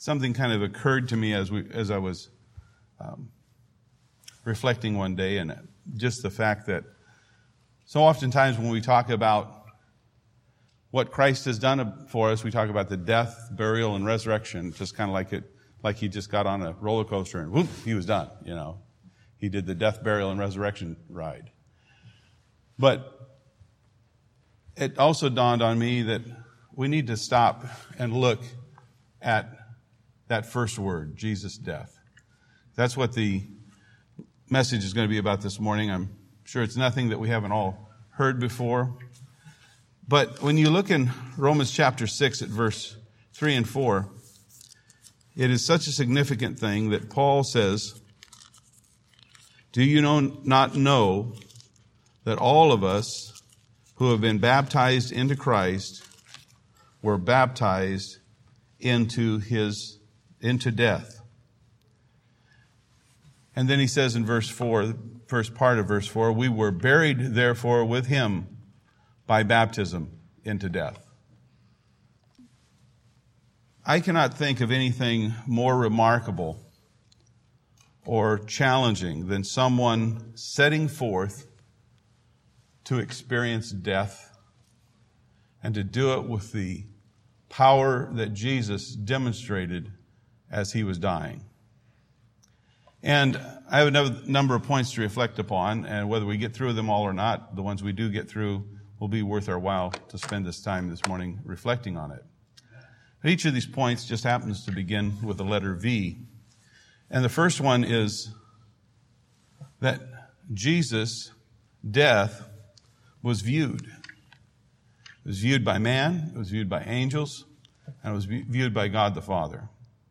something kind of occurred to me as I was reflecting one day, and just the fact that so oftentimes when we talk about what Christ has done for us, we talk about the death, burial, and resurrection, just kind of like he just got on a roller coaster and whoop, he was done, you know. He did the death, burial, and resurrection ride. But it also dawned on me that we need to stop and look at that first word, Jesus' death. That's what the message is going to be about this morning. I'm sure it's nothing that we haven't all heard before. But when you look in Romans chapter 6 at verse 3 and 4, it is such a significant thing that Paul says, "Do you not know that all of us who have been baptized into Christ were baptized into death?" And then he says in verse 4, the first part of verse 4, "We were buried therefore with him by baptism into death." I cannot think of anything more remarkable or challenging than someone setting forth to experience death and to do it with the power that Jesus demonstrated as he was dying. And I have a number of points to reflect upon, and whether we get through them all or not, the ones we do get through will be worth our while to spend this time this morning reflecting on it. Each of these points just happens to begin with the letter V. And the first one is that Jesus' death was viewed. It was viewed by man, it was viewed by angels, and it was viewed by God the Father.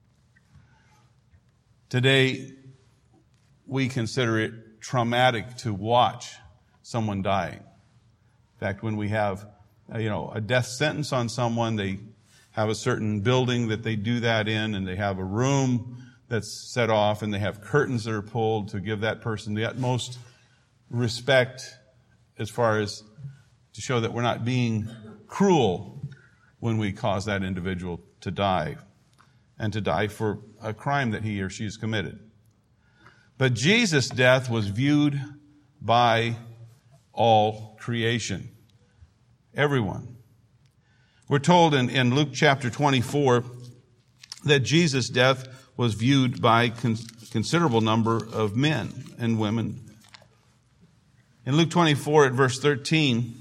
Today, we consider it traumatic to watch someone dying. In fact, when we have a death sentence on someone, they have a certain building that they do that in, and they have a room that's set off, and they have curtains that are pulled to give that person the utmost respect as far as to show that we're not being cruel when we cause that individual to die, and to die for a crime that he or she has committed. But Jesus' death was viewed by all creation, everyone. We're told in Luke chapter 24 that Jesus' death was viewed by considerable number of men and women. In Luke 24 at verse 13,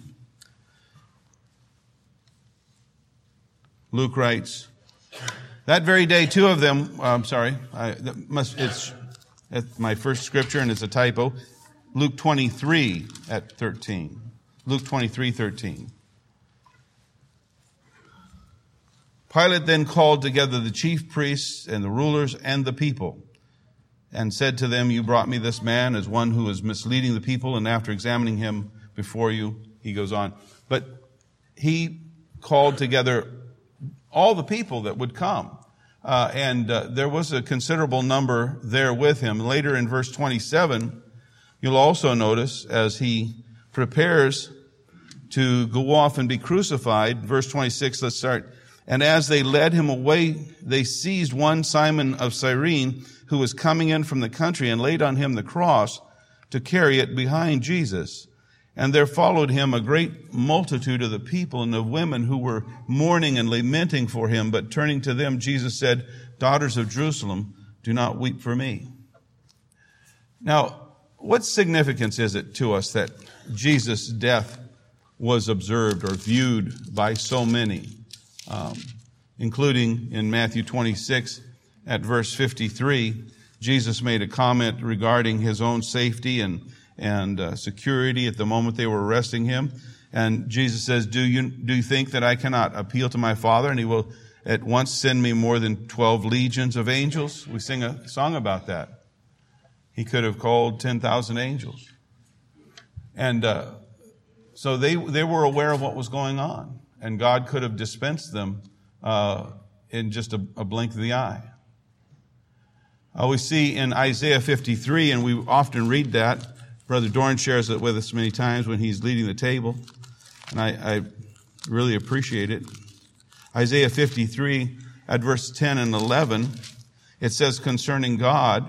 Luke writes, "That very day, two of them," it's my first scripture and it's a typo. Luke 23 at 13. Luke 23:13. "Pilate then called together the chief priests and the rulers and the people, and said to them, 'You brought me this man as one who is misleading the people, and after examining him before you,'" he goes on. But he called together all the people that would come. And there was a considerable number there with him. Later in verse 27, you'll also notice as he prepares to go off and be crucified, verse 26, let's start. "And as they led him away, they seized one Simon of Cyrene, who was coming in from the country, and laid on him the cross to carry it behind Jesus. And there followed him a great multitude of the people and of women who were mourning and lamenting for him. But turning to them, Jesus said, 'Daughters of Jerusalem, do not weep for me.'" Now, what significance is it to us that Jesus' death was observed or viewed by so many? Including in Matthew 26 at verse 53, Jesus made a comment regarding his own safety and security at the moment they were arresting him. And Jesus says, do you think that I cannot appeal to my Father, and he will at once send me more than 12 legions of angels? We sing a song about that. He could have called 10,000 angels. And so they were aware of what was going on. And God could have dispensed them in just a blink of the eye. We see in Isaiah 53, and we often read that. Brother Dorn shares it with us many times when he's leading the table. And I really appreciate it. Isaiah 53, at verse 10 and 11, it says concerning God,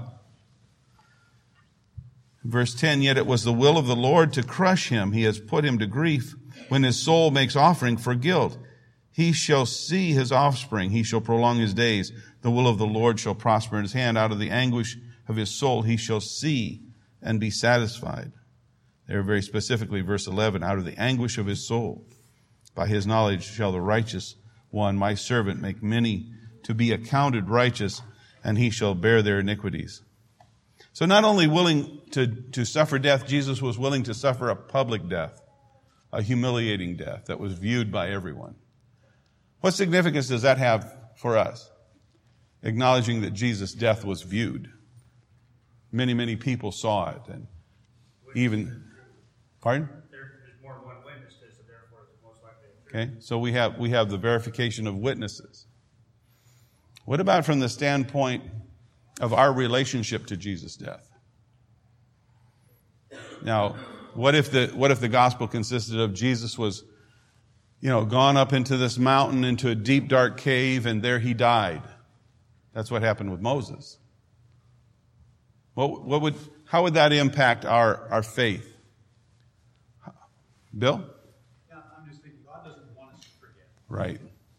verse 10, yet it was the will of the Lord to crush him. He has put him to grief when his soul makes offering for guilt. He shall see his offspring. He shall prolong his days. The will of the Lord shall prosper in his hand. Out of the anguish of his soul he shall see and be satisfied. There very specifically, verse 11, out of the anguish of his soul, by his knowledge shall the righteous one, my servant, make many to be accounted righteous, and he shall bear their iniquities. So not only willing to suffer death, Jesus was willing to suffer a public death, a humiliating death that was viewed by everyone. What significance does that have for us? Acknowledging that Jesus' death was viewed. Many, many people saw it, and even... Pardon? There's more than one witness, so therefore it's most likely Okay, true. so we have the verification of witnesses. What about from the standpoint of our relationship to Jesus' death? Now, what if the gospel consisted of Jesus was, gone up into this mountain, into a deep, dark cave, and there he died? That's what happened with Moses. How would that impact our faith? Bill? Yeah, I'm just thinking God doesn't want us to forget. Right.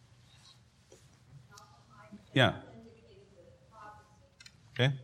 Yeah. Okay.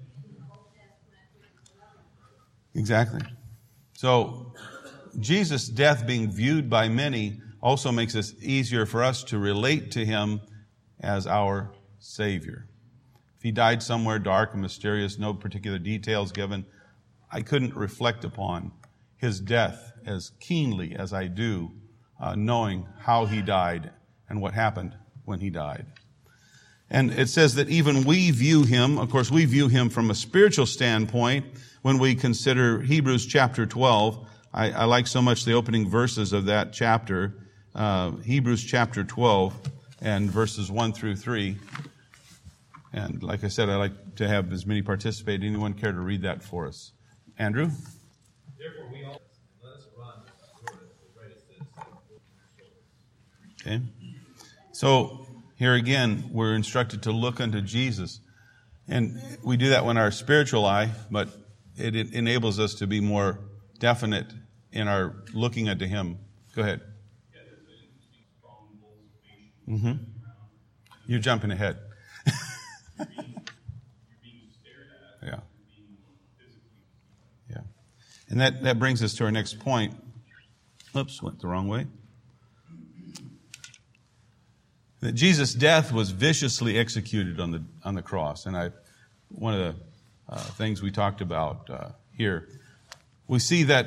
Exactly. So, Jesus' death being viewed by many also makes it easier for us to relate to him as our Savior. If he died somewhere dark and mysterious, no particular details given, I couldn't reflect upon his death as keenly as I do, knowing how he died and what happened when he died. And it says that even we view him, of course, we view him from a spiritual standpoint when we consider Hebrews chapter 12. I like so much the opening verses of that chapter, Hebrews chapter 12 and verses 1 through 3. And like I said, I like to have as many participate. Anyone care to read that for us? Andrew? Therefore we all let us run the race that is set before us. Okay. So here again, we're instructed to look unto Jesus. And we do that when our spiritual eye, but it enables us to be more definite in our looking unto him. Go ahead. Mm-hmm. You're jumping ahead. You're being stared at. Yeah. You're being physically. Yeah. And that brings us to our next point. Oops, went the wrong way. That Jesus' death was viciously executed on the cross. And one of the things we talked about here, we see that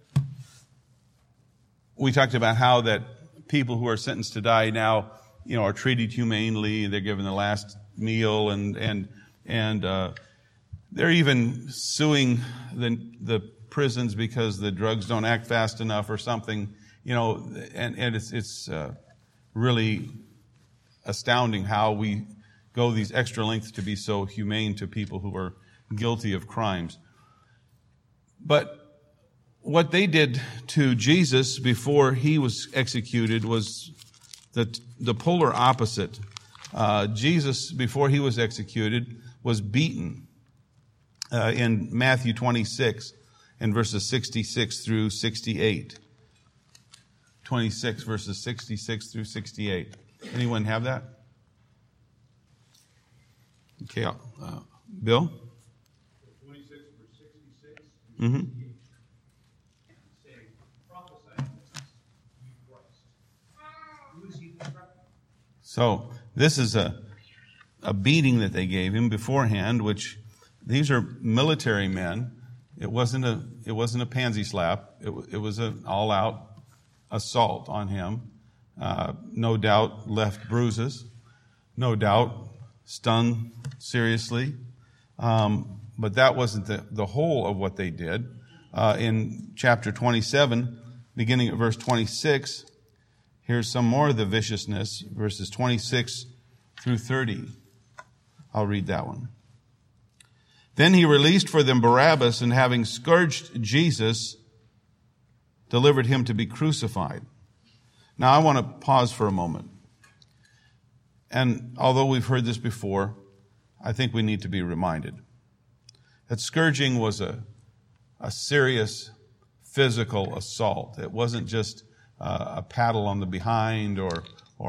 we talked about how that people who are sentenced to die now, are treated humanely. They're given the last meal, and they're even suing the prisons because the drugs don't act fast enough or something. And it's really astounding how we go these extra lengths to be so humane to people who are guilty of crimes. But what they did to Jesus before he was executed was the polar opposite. Jesus, before he was executed, was beaten in Matthew 26 in verses 66 through 68. 26 verses 66 through 68. Anyone have that? Okay, Bill? 26 verse 66. Mm-hmm. Saying, prophesying you Christ. Who is he instructing? So this is a beating that they gave him beforehand, which these are military men. It wasn't a pansy slap. It was an all-out assault on him. No doubt left bruises. No doubt stung seriously. But that wasn't the whole of what they did. In chapter 27, beginning at verse 26, here's some more of the viciousness, verses 26 through 30. I'll read that one. Then he released for them Barabbas, and having scourged Jesus, delivered him to be crucified. Now I want to pause for a moment. And although we've heard this before, I think we need to be reminded that scourging was a serious physical assault. It wasn't just a paddle on the behind or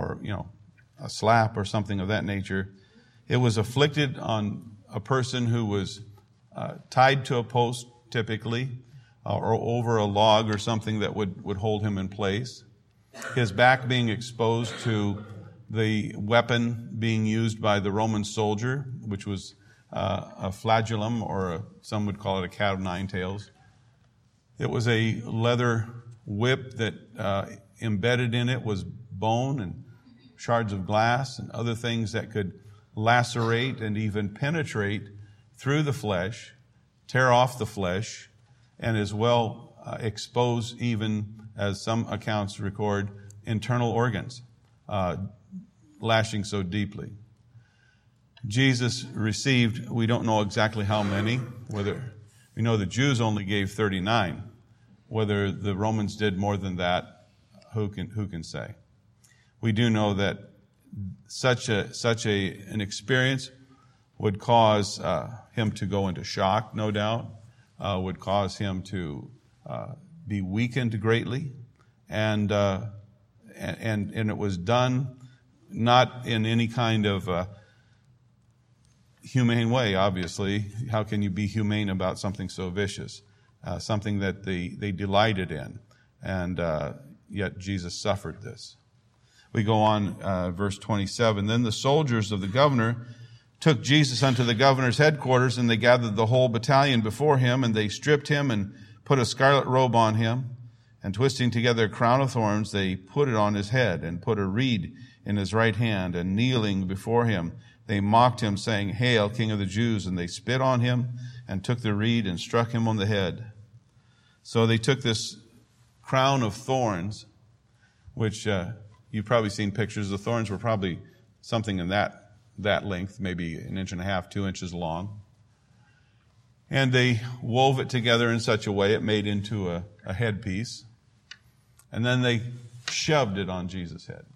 a slap or something of that nature. It was afflicted on a person who was tied to a post, typically, or over a log or something that would hold him in place. His back being exposed to the weapon being used by the Roman soldier, which was a flagellum, or some would call it a cat of nine tails. It was a leather whip that embedded in it was bone and shards of glass and other things that could lacerate and even penetrate through the flesh, tear off the flesh, and as well expose, even as some accounts record, internal organs, lashing so deeply. Jesus received, we don't know exactly how many, whether we know the Jews only gave 39. Whether the Romans did more than that, who can say? We do know that such an experience would cause him to go into shock, no doubt, would cause him to be weakened greatly, and it was done not in any kind of humane way, obviously. How can you be humane about something so vicious? Something that they delighted in, and yet Jesus suffered this. We go on, verse 27. Then the soldiers of the governor took Jesus unto the governor's headquarters, and they gathered the whole battalion before him, and they stripped him and put a scarlet robe on him, and twisting together a crown of thorns, they put it on his head, and put a reed in his right hand, and kneeling before him, they mocked him, saying, Hail, King of the Jews! And they spit on him, and took the reed, and struck him on the head. So they took this crown of thorns, which you've probably seen pictures. The thorns were probably something in that length, maybe 1.5 inches, 2 inches long. And they wove it together in such a way it made into a headpiece. And then they shoved it on Jesus' head.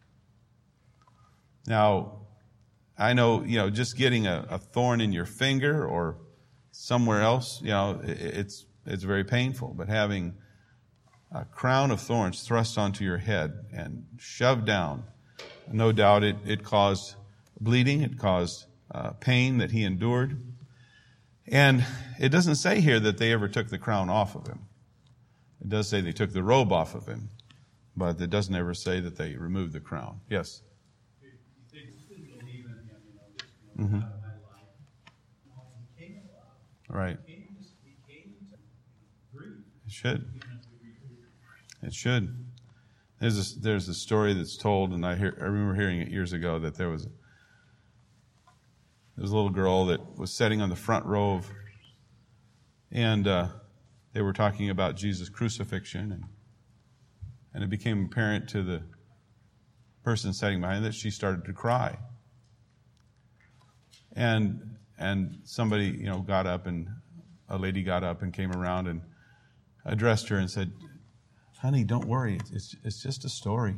Now, I know, just getting a thorn in your finger or somewhere else, it's very painful. But having a crown of thorns thrust onto your head and shoved down, no doubt it caused bleeding, it caused pain that he endured. And it doesn't say here that they ever took the crown off of him. It does say they took the robe off of him, but it doesn't ever say that they removed the crown. Yes? They just didn't believe in him, Mm-hmm. out of my life. He came alive. Right. He came to grief. It should. It should. There's a story that's told, and I remember hearing it years ago, that there was a little girl that was sitting on the front row and they were talking about Jesus' crucifixion, and it became apparent to the person sitting behind that she started to cry. And somebody, got up, and a lady got up and came around and addressed her and said, "Honey, don't worry. It's just a story."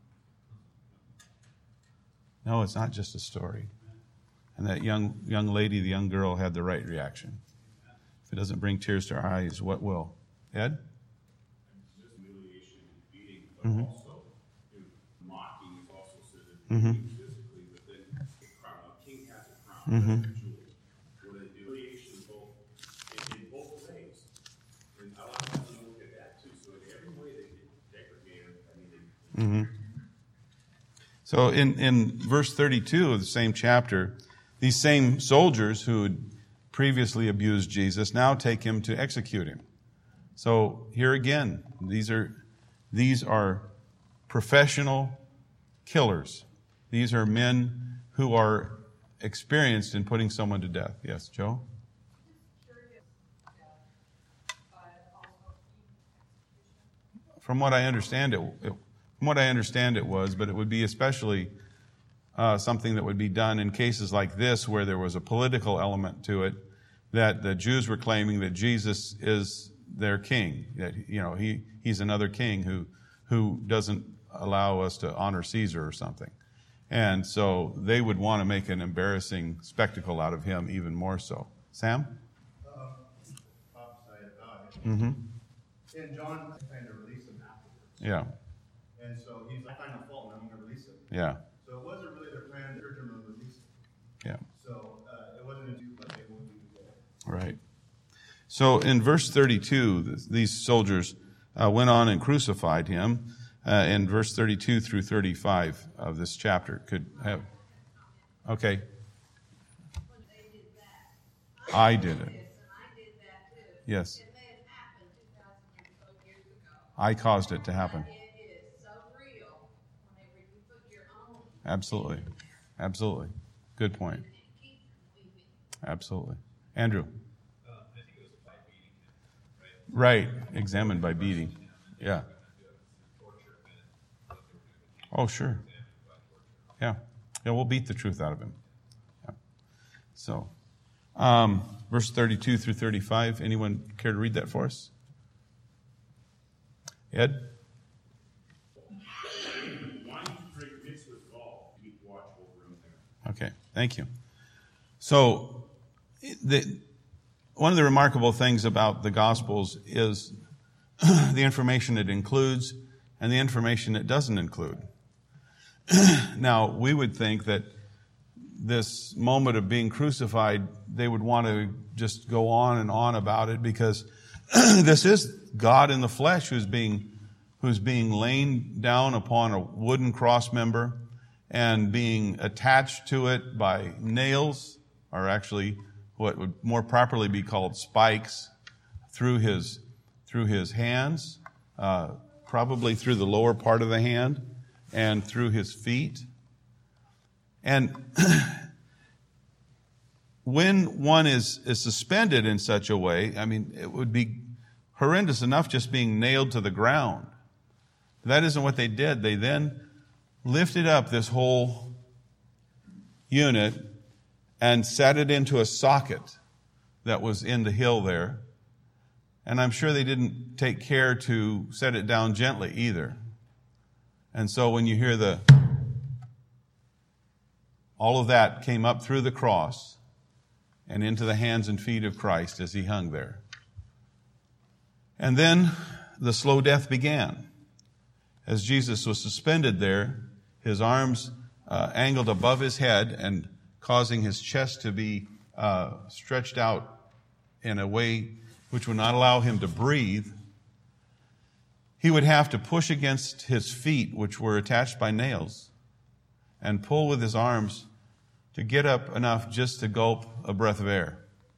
No, it's not just a story. And that young lady, the young girl, had the right reaction. If it doesn't bring tears to our eyes, what will? Ed? Just humiliation and beating, but Mm-hmm. also mocking is also said that physically, but then the crown, a king has a crown, Mm-hmm. that's a jewel. What a humiliation in both ways. And I like how you look at that too. So in every way they degradate him. So in verse 32 of the same chapter, these same soldiers who had previously abused Jesus now take him to execute him. So here again, these are professional killers. These are men who are experienced in putting someone to death. Yes, Joe? From what I understand it was, but it would be especially something that would be done in cases like this, where there was a political element to it, that the Jews were claiming that Jesus is their king, that he's another king who doesn't allow us to honor Caesar or something. And so they would want to make an embarrassing spectacle out of him even more so. Sam? Prophesied about it. Mm-hmm. And John trying to release him afterwards. Yeah. And so he's like, I find no fault, and I'm going to release him. Yeah. So it wasn't really their plan to urge him to release him. Yeah. So it wasn't until what they wanted to do. Right. So in verse 32, these soldiers went on and crucified him. In verse 32 through 35 of this chapter. Could have. Okay. I did it. Yes. I caused it to happen. Absolutely. Absolutely. Good point. Absolutely. Andrew. I think it was by beating him, right? Right. Examined by beating. Yeah. Oh, sure. Yeah. Yeah, we'll beat the truth out of him. Yeah. So, verse 32 through 35. Anyone care to read that for us? Ed? Wine to drink mixed with gall, keep watch over him there. Okay, thank you. So, one of the remarkable things about the Gospels is the information it includes and the information it doesn't include. Now, we would think that this moment of being crucified, they would want to just go on and on about it because this is God in the flesh who's being laid down upon a wooden cross member and being attached to it by nails, or actually what would more properly be called spikes, through his hands, probably through the lower part of the hand, and through his feet. And when one is suspended in such a way, I mean, it would be horrendous enough just being nailed to the ground. That isn't what they did. They then lifted up this whole unit and set it into a socket that was in the hill there. And I'm sure they didn't take care to set it down gently either. And so when you hear all of that came up through the cross and into the hands and feet of Christ as he hung there. And then the slow death began. As Jesus was suspended there, his arms angled above his head and causing his chest to be stretched out in a way which would not allow him to breathe, he would have to push against his feet, which were attached by nails, and pull with his arms to get up enough just to gulp a breath of air.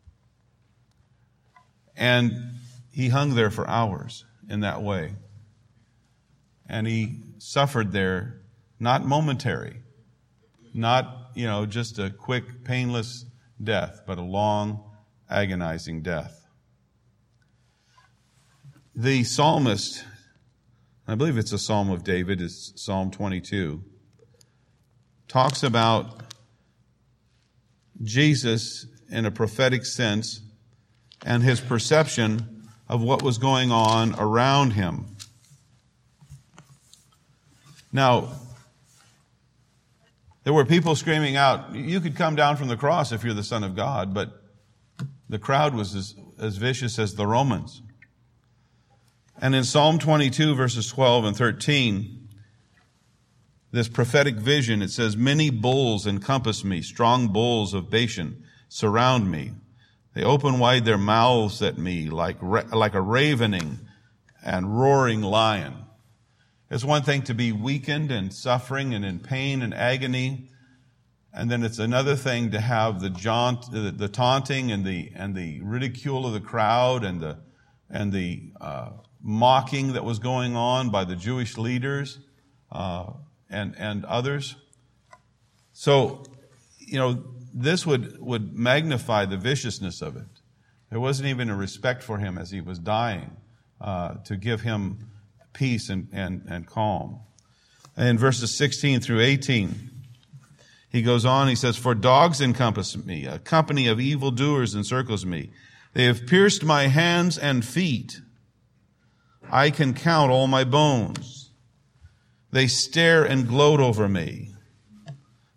And he hung there for hours in that way. And he suffered there, not momentary, not, just a quick, painless death, but a long, agonizing death. The psalmist, I believe it's a psalm of David, it's Psalm 22, talks about Jesus in a prophetic sense and his perception of what was going on around him. Now, there were people screaming out, you could come down from the cross if you're the Son of God, but the crowd was as vicious as the Romans. And in Psalm 22, verses 12 and 13, this prophetic vision, it says, many bulls encompass me, strong bulls of Bashan surround me. They open wide their mouths at me like a ravening and roaring lion. It's one thing to be weakened and suffering and in pain and agony, and then it's another thing to have the taunting and the ridicule of the crowd and the mocking that was going on by the Jewish leaders and others. So, this would magnify the viciousness of it. There wasn't even a respect for him as he was dying to give him peace and calm. In verses 16 through 18, he goes on, he says, for dogs encompass me, a company of evildoers encircles me. They have pierced my hands and feet. I can count all my bones. They stare and gloat over me.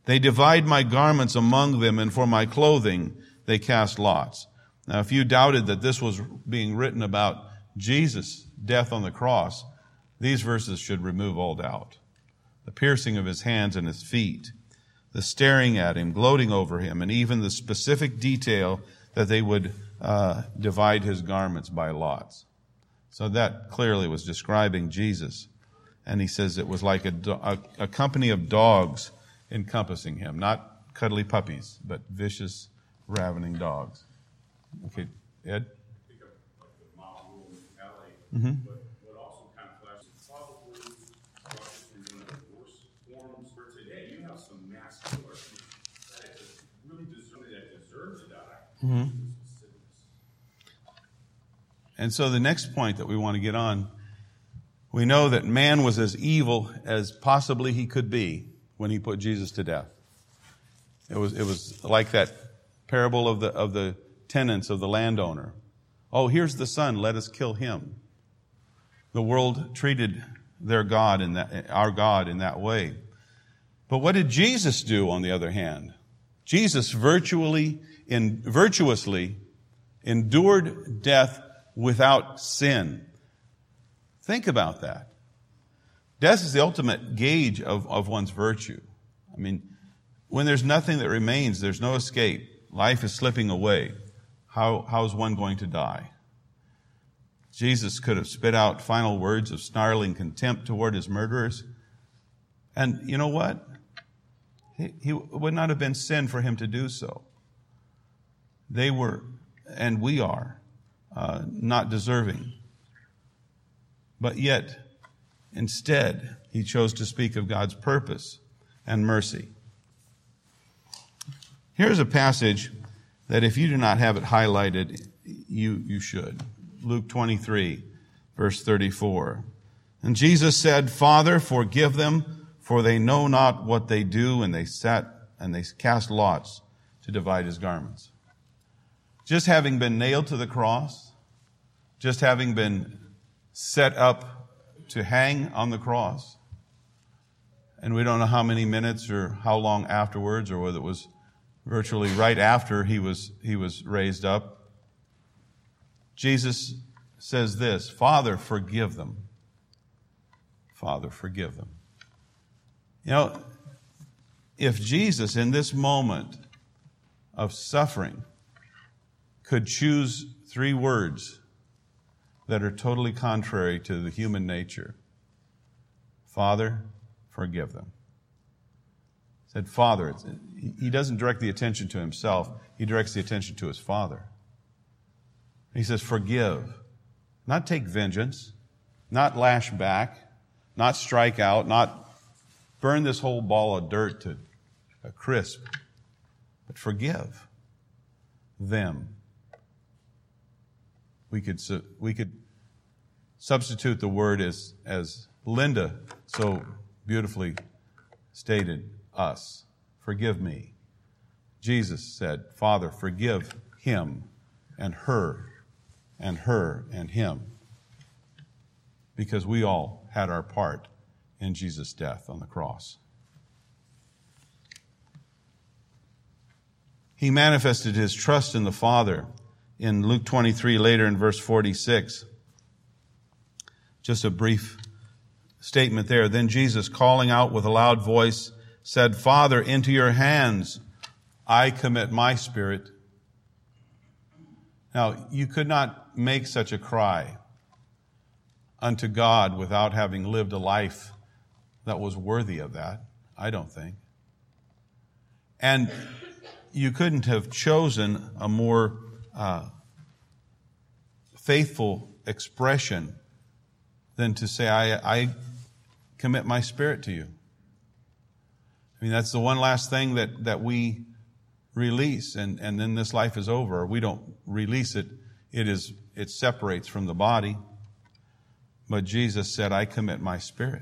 They divide my garments among them, and for my clothing they cast lots. Now, if you doubted that this was being written about Jesus' death on the cross, these verses should remove all doubt. The piercing of his hands and his feet, the staring at him, gloating over him, and even the specific detail that they would divide his garments by lots. So that clearly was describing Jesus. And he says it was like a company of dogs encompassing him, not cuddly puppies, but vicious, ravening dogs. Okay, Ed? I think of like the mob rule mentality, but what also kind of flashes probably in one of the worst forms where today you have some mass killers that really deserve to die. And so the next point that we want to get on, we know that man was as evil as possibly he could be when he put Jesus to death. It was like that parable of the tenants of the landowner. Oh, here's the son, let us kill him. The world treated our God in that way. But what did Jesus do, on the other hand? Jesus virtuously endured death without sin. Think about that. Death is the ultimate gauge of one's virtue. I mean, when there's nothing that remains, there's no escape. Life is slipping away. How's one going to die? Jesus could have spit out final words of snarling contempt toward his murderers. And you know what? He would not have been sin for him to do so. They were, and we are, not deserving. But yet, instead, he chose to speak of God's purpose and mercy. Here's a passage that if you do not have it highlighted, you should. Luke 23, verse 34. And Jesus said, Father, forgive them, for they know not what they do. And they cast lots to divide his garments. Just having been nailed to the cross, just having been set up to hang on the cross, and we don't know how many minutes or how long afterwards, or whether it was virtually right after he was raised up, Jesus says this, Father, forgive them. Father, forgive them. You know, if Jesus in this moment of suffering could choose 3 words that are totally contrary to the human nature, Father, forgive them. He said, Father, he doesn't direct the attention to himself. He directs the attention to his Father. He says, forgive. Not take vengeance, not lash back, not strike out, not burn this whole ball of dirt to a crisp, but forgive them. We could substitute the word as Linda so beautifully stated, us. Forgive me. Jesus said, Father, forgive him and her and her and him. Because we all had our part in Jesus' death on the cross. He manifested his trust in the Father in Luke 23, later in verse 46. Just a brief statement there. Then Jesus, calling out with a loud voice, said, Father, into your hands I commit my spirit. Now, you could not make such a cry unto God without having lived a life that was worthy of that, I don't think. And you couldn't have chosen a more faithful expression than to say, I commit my spirit to you. I mean, that's the one last thing that we release, and then this life is over. We don't release it. It separates from the body. But Jesus said, I commit my spirit.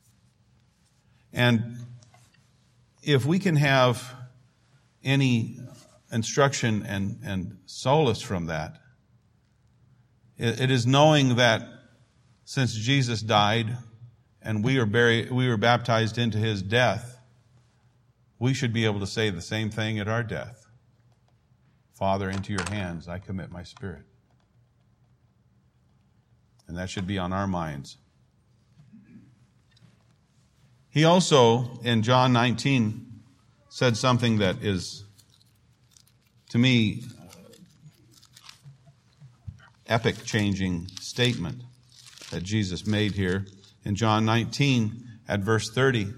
And if we can have any instruction and solace from that, it is knowing that since Jesus died and we were baptized into his death, we should be able to say the same thing at our death. Father, into your hands I commit my spirit. And that should be on our minds. He also, in John 19, said something that is, to me, epic-changing statement that Jesus made here. In John 19, at verse 30,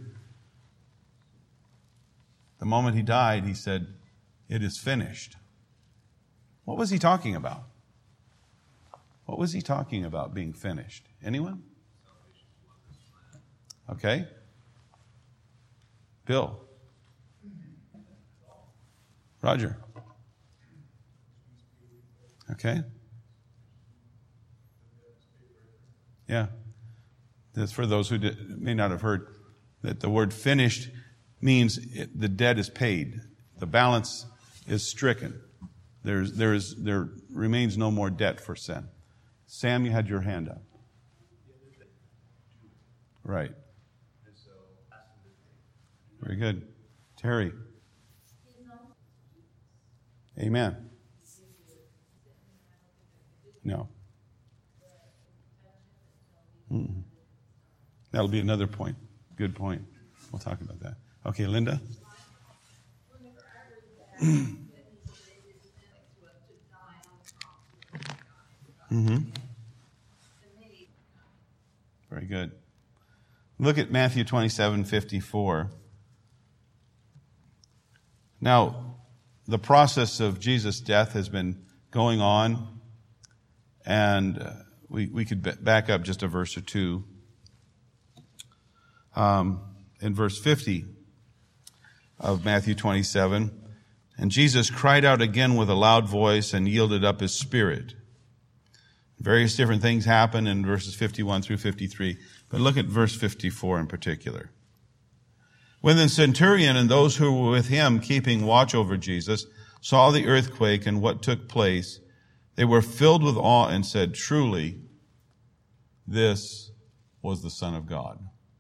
the moment he died, he said, "It is finished." What was he talking about? What was he talking about being finished? Anyone? Okay. Bill. Roger. Okay. Yeah. That's for those who may not have heard that the word finished means the debt is paid. The balance is stricken. There remains no more debt for sin. Sam, you had your hand up. Right. Very good. Terry. Amen. No. Mm-mm. That'll be another point. Good point. We'll talk about that. Okay, Linda? Mm-hmm. Very good. Look at Matthew 27:54. Now, the process of Jesus' death has been going on, and we could back up just a verse or two. In verse 50 of Matthew 27, and Jesus cried out again with a loud voice and yielded up his spirit. Various different things happen in verses 51 through 53, but look at verse 54 in particular. When the centurion and those who were with him keeping watch over Jesus saw the earthquake and what took place, they were filled with awe and said, "Truly, this was the Son of God."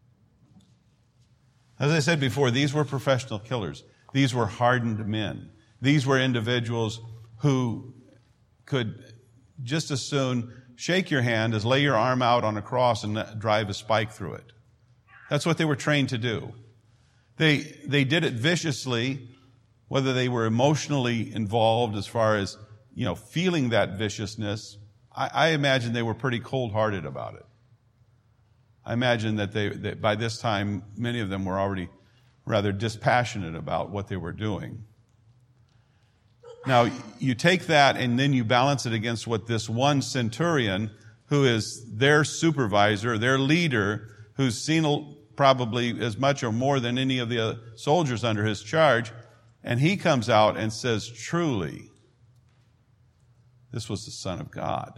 As I said before, these were professional killers. These were hardened men. These were individuals who could just as soon shake your hand as lay your arm out on a cross and drive a spike through it. That's what they were trained to do. They did it viciously, whether they were emotionally involved as far as, feeling that viciousness. I imagine they were pretty cold-hearted about it. I imagine that by this time, many of them were already rather dispassionate about what they were doing. Now, you take that and then you balance it against what this one centurion, who is their supervisor, their leader, who's seen probably as much or more than any of the soldiers under his charge, and he comes out and says, "Truly, this was the Son of God."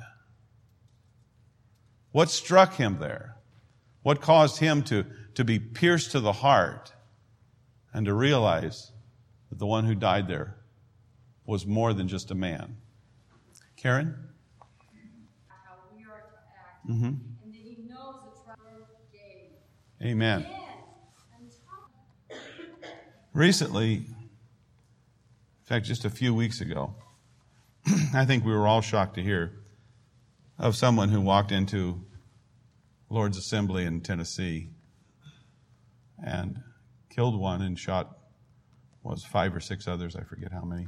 What struck him there? What caused him to be pierced to the heart and to realize that the one who died there was more than just a man? Karen? How we are to act. Mm-hmm. And that he knows the trial gave. Amen. Yes. Recently, in fact, just a few weeks ago, I think we were all shocked to hear of someone who walked into Lord's Assembly in Tennessee and killed one and shot, 5 or 6 others, I forget how many.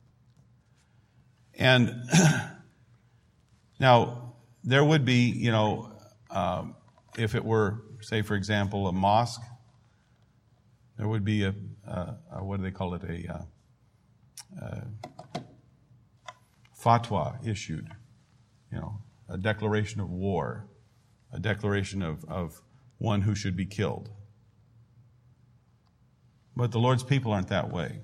And now, there would be, if it were, say, for example, a mosque, there would be a what do they call it, a fatwa issued, a declaration of war, a declaration of one who should be killed. But the Lord's people aren't that way.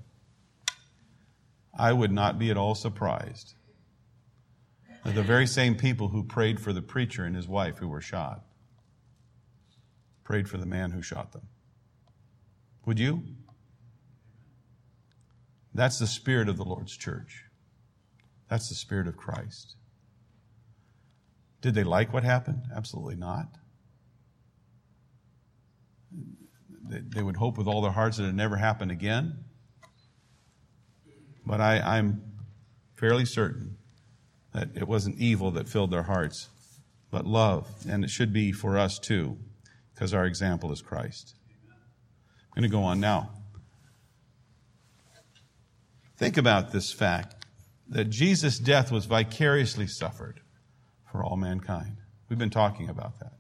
I would not be at all surprised that the very same people who prayed for the preacher and his wife who were shot prayed for the man who shot them. Would you? That's the spirit of the Lord's church. That's the spirit of Christ. Did they like what happened? Absolutely not. they would hope with all their hearts that it never happened again. But I'm fairly certain that it wasn't evil that filled their hearts, but love. And it should be for us too, because our example is Christ. I'm going to go on now. Think about this fact that Jesus' death was vicariously suffered for all mankind. We've been talking about that.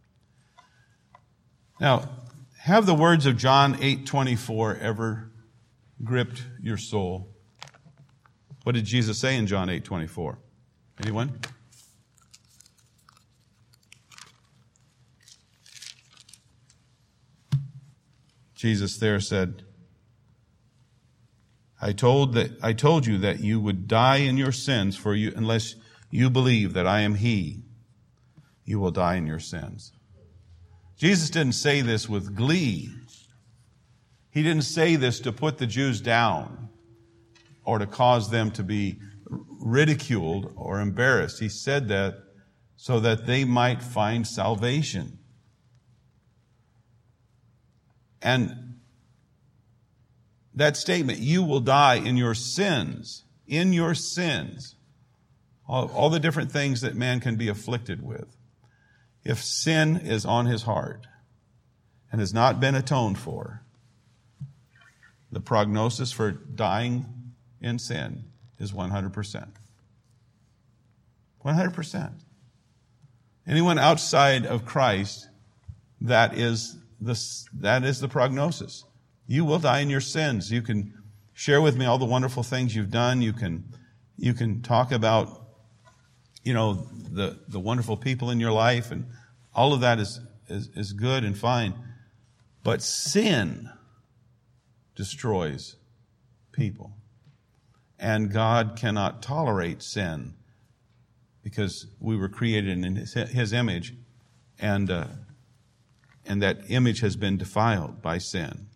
Now, have the words of John 8:24 ever gripped your soul? What did Jesus say in John 8:24? Anyone? Jesus there said, I told you that you would die in your sins, for you unless you believe that I am He, you will die in your sins. Jesus didn't say this with glee. He didn't say this to put the Jews down or to cause them to be ridiculed or embarrassed. He said that so that they might find salvation. And that statement, you will die in your sins, all the different things that man can be afflicted with. If sin is on his heart and has not been atoned for, the prognosis for dying in sin is 100%. 100%. Anyone outside of Christ, that is the prognosis. You will die in your sins. You can share with me all the wonderful things you've done. You can talk about, the wonderful people in your life, and all of that is good and fine. But sin destroys people. And God cannot tolerate sin because we were created in His image, and that image has been defiled by sin.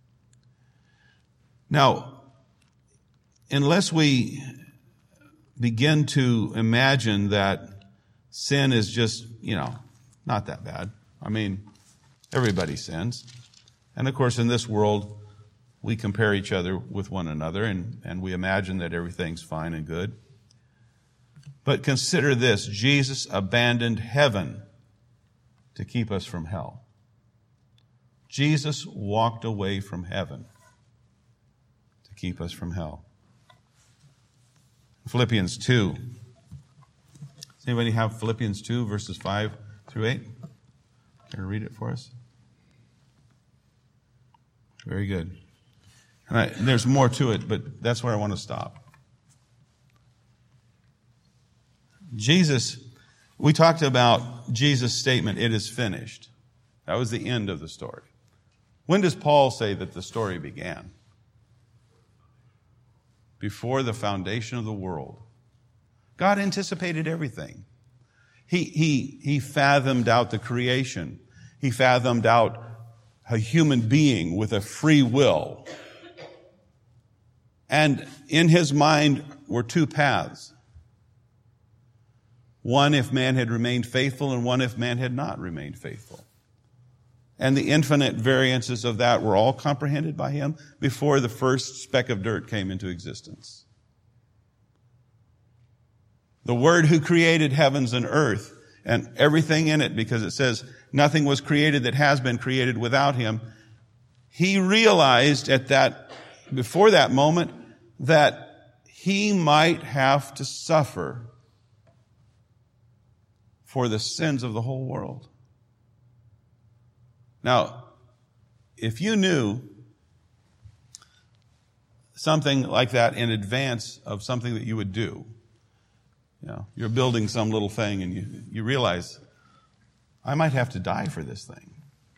Now, unless we begin to imagine that sin is just, not that bad. I mean, everybody sins. And of course, in this world, we compare each other with one another, and we imagine that everything's fine and good. But consider this, Jesus abandoned heaven to keep us from hell. Jesus walked away from heaven to keep us from hell. Philippians 2. Does anybody have Philippians 2, verses 5 through 8? Can you read it for us? Very good. All right, there's more to it, but that's where I want to stop. We talked about Jesus' statement, it is finished. That was the end of the story. When does Paul say that the story began? Before the foundation of the world. God anticipated everything. He fathomed out the creation. He fathomed out a human being with a free will. And in His mind were two paths. One if man had remained faithful, and one if man had not remained faithful. And the infinite variances of that were all comprehended by Him before the first speck of dirt came into existence. The Word who created heavens and earth and everything in it, because it says nothing was created that has been created without Him. He realized before that moment, that He might have to suffer for the sins of the whole world. Now, if you knew something like that in advance of something that you would do, you're building some little thing and you realize, I might have to die for this thing.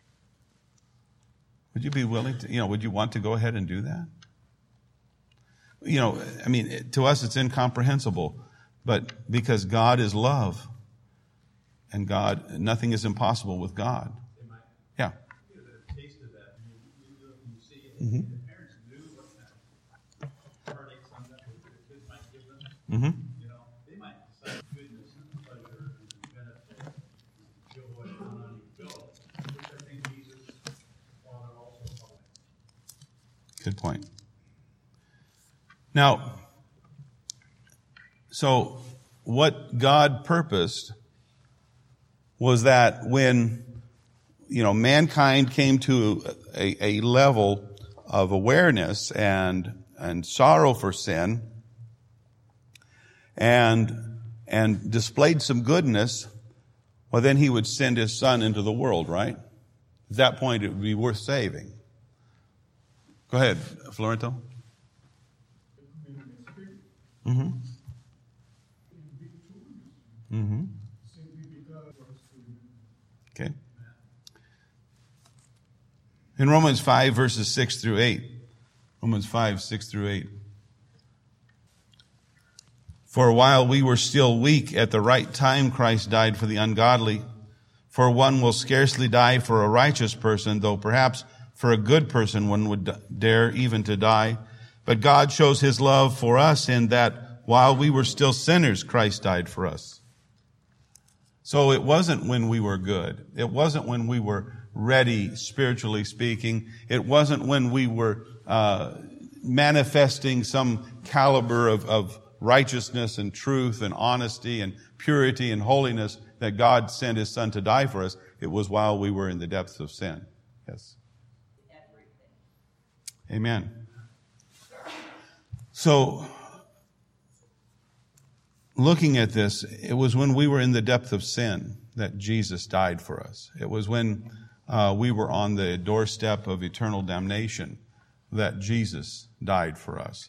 Would you be willing to, would you want to go ahead and do that? To us it's incomprehensible, but because God is love, and nothing is impossible with God. Yeah. Get a taste of that. You see it. Mm-hmm. The parents knew what kind of heartache sometimes the kids might give them. Mm-hmm. They might decide goodness and pleasure and benefit and joy and unfulfilled, which I think Jesus, Father, all Good point. Now, so what God purposed was that when, mankind came to a level of awareness and sorrow for sin and displayed some goodness, well, then he would send his son into the world, right? At that point, it would be worth saving. Go ahead, Florento. Mm-hmm. Mm-hmm. Okay. In Romans 5, verses 6 through 8. Romans 5, 6 through 8. For while we were still weak, at the right time Christ died for the ungodly. For one will scarcely die for a righteous person, though perhaps for a good person one would dare even to die. But God shows his love for us in that while we were still sinners, Christ died for us. So it wasn't when we were good. It wasn't when we were ready, spiritually speaking. It wasn't when we were manifesting some caliber of righteousness and truth and honesty and purity and holiness that God sent his son to die for us. It was while we were in the depths of sin. Yes. Amen. So, looking at this, it was when we were in the depth of sin that Jesus died for us. It was when we were on the doorstep of eternal damnation that Jesus died for us.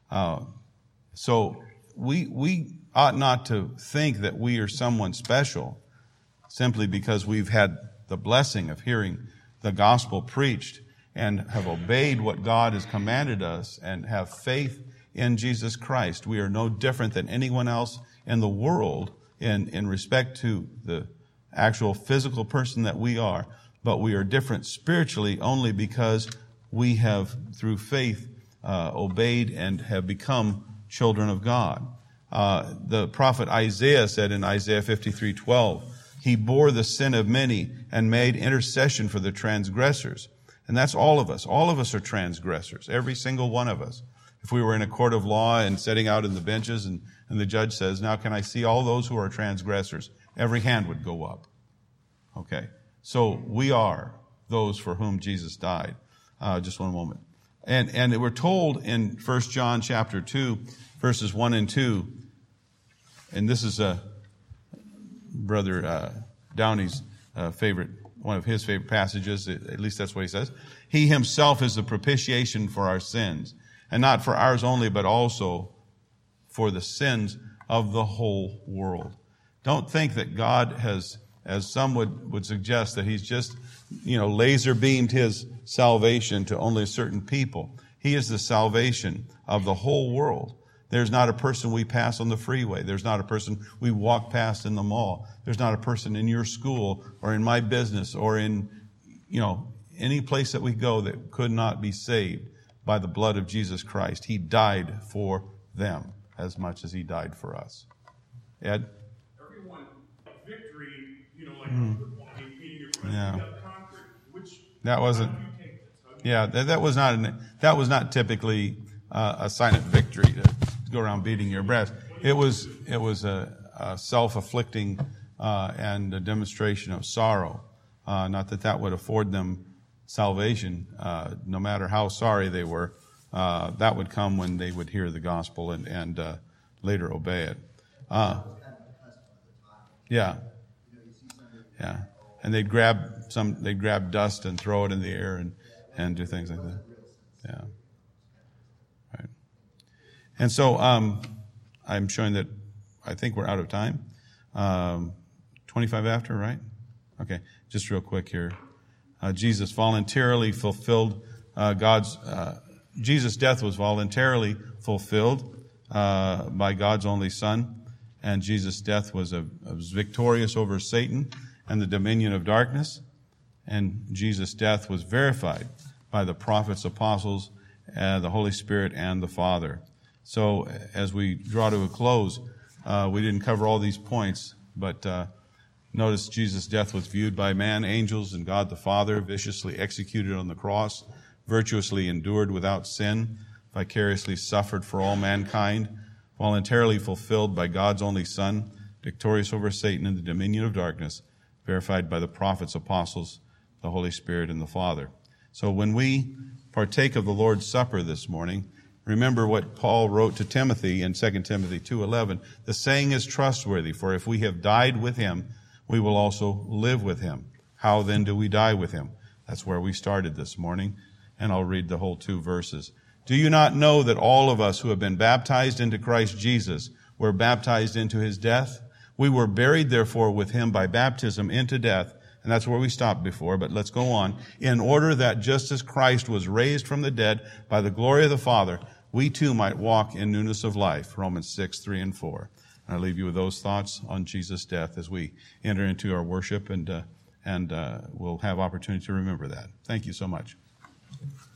So we ought not to think that we are someone special simply because we've had the blessing of hearing the gospel preached and have obeyed what God has commanded us and have faith in Jesus Christ. We are no different than anyone else in the world in respect to the actual physical person that we are, but we are different spiritually only because we have, through faith, obeyed and have become children of God. The prophet Isaiah said in Isaiah 53:12, he bore the sin of many and made intercession for the transgressors. And that's all of us. All of us are transgressors, every single one of us. If we were in a court of law and sitting out in the benches and the judge says, now can I see all those who are transgressors? Every hand would go up. Okay. So we are those for whom Jesus died. Just one moment. And we're told in 1 John chapter 2, verses 1 and 2, and this is Brother Downey's one of his favorite passages, at least that's what he says. He himself is the propitiation for our sins, and not for ours only, but also for the sins of the whole world. Don't think that God has, as some would suggest, that he's just, laser beamed his salvation to only certain people. He is the salvation of the whole world. There's not a person we pass on the freeway. There's not a person we walk past in the mall. There's not a person in your school or in my business or in, any place that we go that could not be saved by the blood of Jesus Christ. He died for them as much as he died for us. Ed? Everyone, victory, like football, beating your friends, Yeah. you got conquered, which That wasn't. how do you take this? Yeah, that was not typically a sign of victory to go around beating your breast. It was a self-afflicting and a demonstration of sorrow. Not that would afford them salvation, no matter how sorry they were. That would come when they would hear the gospel and later obey it. Yeah. And they'd grab dust and throw it in the air and do things like that. Yeah. Right. And so I'm showing that I think we're out of time. 25 after, right? Okay. Just real quick here. Jesus voluntarily fulfilled Jesus' death was voluntarily fulfilled by God's only Son, and Jesus' death was victorious over Satan and the dominion of darkness, and Jesus' death was verified by the prophets, apostles, the Holy Spirit, and the Father. So as we draw to a close, we didn't cover all these points, but notice Jesus' death was viewed by man, angels, and God the Father, viciously executed on the cross virtuously endured without sin, vicariously suffered for all mankind, voluntarily fulfilled by God's only Son, victorious over Satan and the dominion of darkness, verified by the prophets, apostles, the Holy Spirit, and the Father. So when we partake of the Lord's Supper this morning, remember what Paul wrote to Timothy in 2 Timothy 2:11. The saying is trustworthy, for if we have died with him, we will also live with him. How then do we die with him? That's where we started this morning, and I'll read the whole 2 verses. Do you not know that all of us who have been baptized into Christ Jesus were baptized into his death? We were buried, therefore, with him by baptism into death, and that's where we stopped before, but let's go on, in order that just as Christ was raised from the dead by the glory of the Father, we too might walk in newness of life. Romans 6:3 and 4. And I leave you with those thoughts on Jesus' death as we enter into our worship, and we'll have opportunity to remember that. Thank you so much.